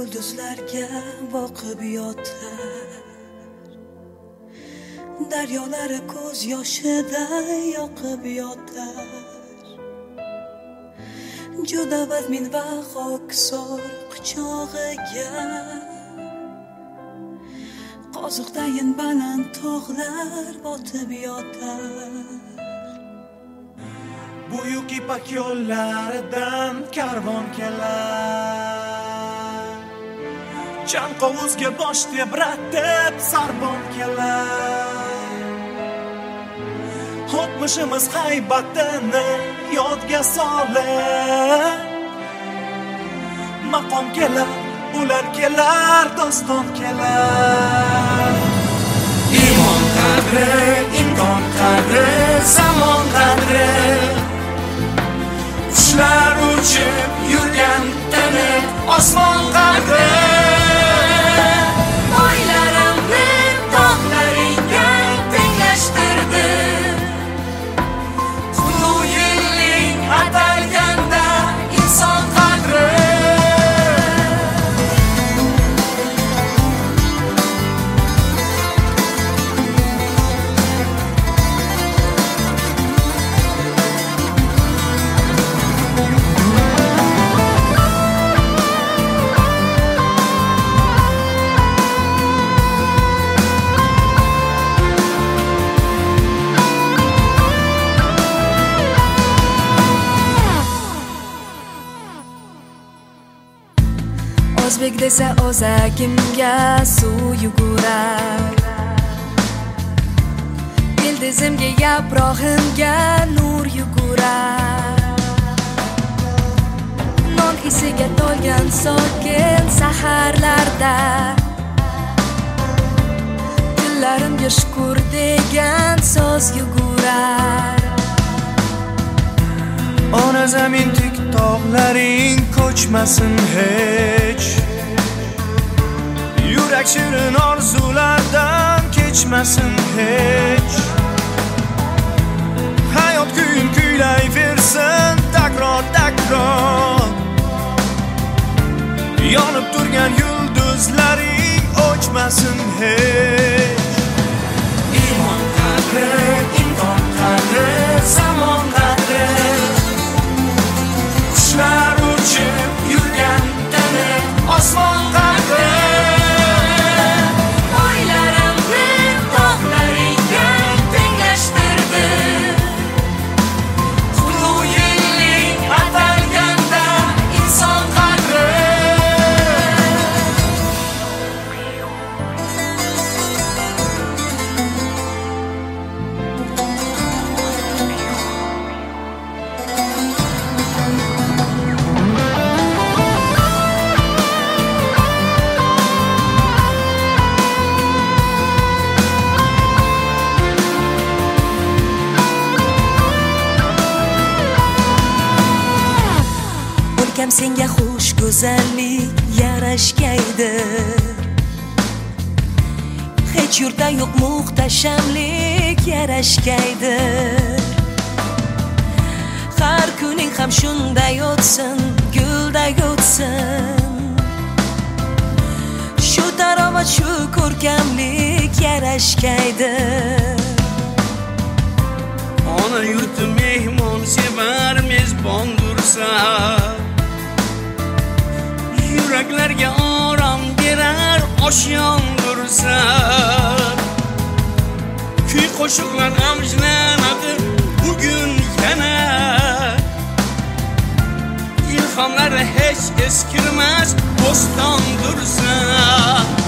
yulduzlarga boqib yotar, daryolari ko'z yoshida yoqib yotar. Juda vazmin va xokisor quchog'iga qoziqdayin baland tog'lar botib yotar. Buyuk ipak yo'llaridan karvon kelar, chanqovuzga bosh tebratib sarbon kelar. O'tmishimiz haybatini yodga solib, maqom kelar, ular kelar, doston kelar. Imon qadri, imkon qadri, zamon qadri, qushlar uchib yurgan tini osmon qadri. Oylarimni tog'laringga tenglashtirdi, qutlug' yilling atalganda inson qadri. O'zbek desa o'zagimga suv yugurar, ildizimga yaprog'imga nur yugurar. Non isiga to'lgan sokin saharlarda dillarimga shukur degan so'z yugurar. Ona zamin tik tog'laring ko'chmasin hech, yurak shirin orzulardan kechmasin hech. Hayot kuyun kuylayversin takror takror, yonib turgan yulduzlaring o'chmasin hech. Imon qadri, imkon qadri, zamon qadri, qushlar uchib yurgan tini osmon qadri. Oylarimni tog'laringga tenglashtirdi, qutlug' yilling atalganda inson qadri. O'lkam senga xush go'zallik yarashgaydi, hech yurtda yo'q muhtashamlik yarashgaydi. Har kuning ham shunday o'tsin, gulday o'tsin. Shu taromat, shu ko'rkamlik yarashgaydi. Ona yurti mehmon sevar, mezbon dursa, yuraklarga orom berar, osh yondursa. Kuy qo'shiqlar avjlanadi bugun yana, ilhomlari hech eskirmas, bo'ston dursa.